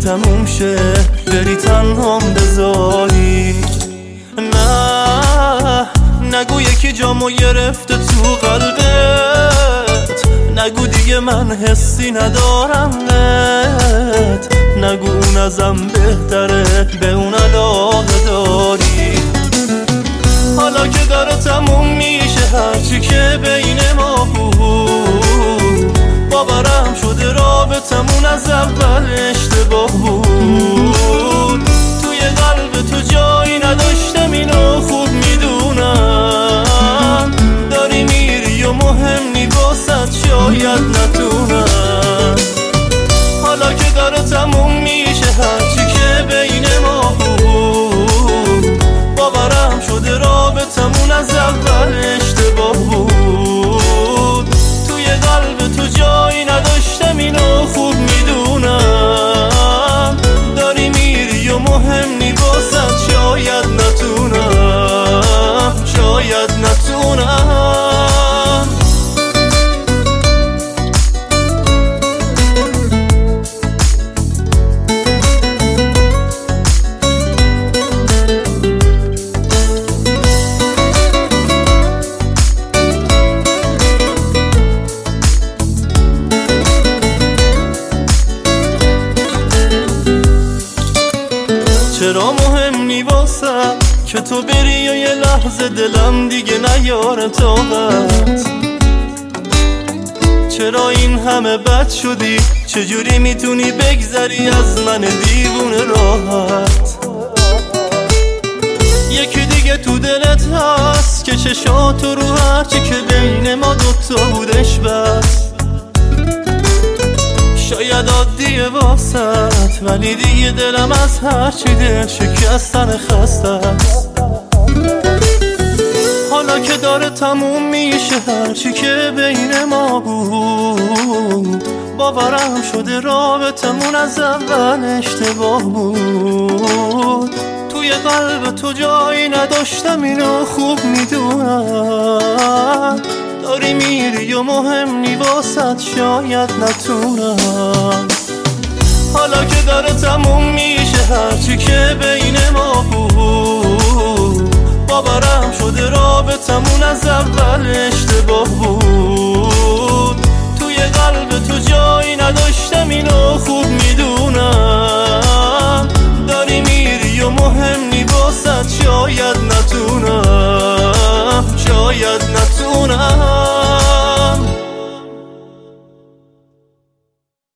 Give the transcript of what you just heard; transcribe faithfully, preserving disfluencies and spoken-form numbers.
تموم شه بری تنهام بذاری. نه نگو یکی جامو گرفته تو قلبت، نگو دیگه من حسی ندارمت، نگو اون ازم بهتره به اون علاقه داری. حالا که داره تموم میشه هرچی که بین ما بود، باورم شده رابطمون از اول اشتباه بود. توی قلب تو جایی نداشتم اینو خوب میدونم، داری میری و مهم نی واسد شاید نتونم. حالا که داره تموم میشه هرچی که بین ما بود، باورم شده رابطمون از اول اشتباه بود. توی قلب تو جایی نداشتم اینو خوب میدونم، داری میری و مهم نی واسد شاید نتونم، شاید نتونم. چرا مهم نی واسم که تو بری و یه لحظه دلم دیگه نیاره طاقت؟ چرا این همه بد شدی؟ چجوری میتونی بگذری از من دیوونه راحت؟ یکی دیگه تو دلت هست که چشاتو رو هرچی که بین ما دوتا بودش بس. شاید عادیه واسط ولی دیگه دلم از هرچی دل شکستن خسته است. حالا که داره تموم میشه هرچی که بین ما بود، باورم شده رابطمون از اول اشتباه بود. توی قلب تو جایی نداشتم اینو خوب میدونم، داری میری و مهم نی واسد شاید نتونم. حالا که داره تموم میشه هرچی که بین ما بود، باورم شده رابطمون از اول اشتباه بود.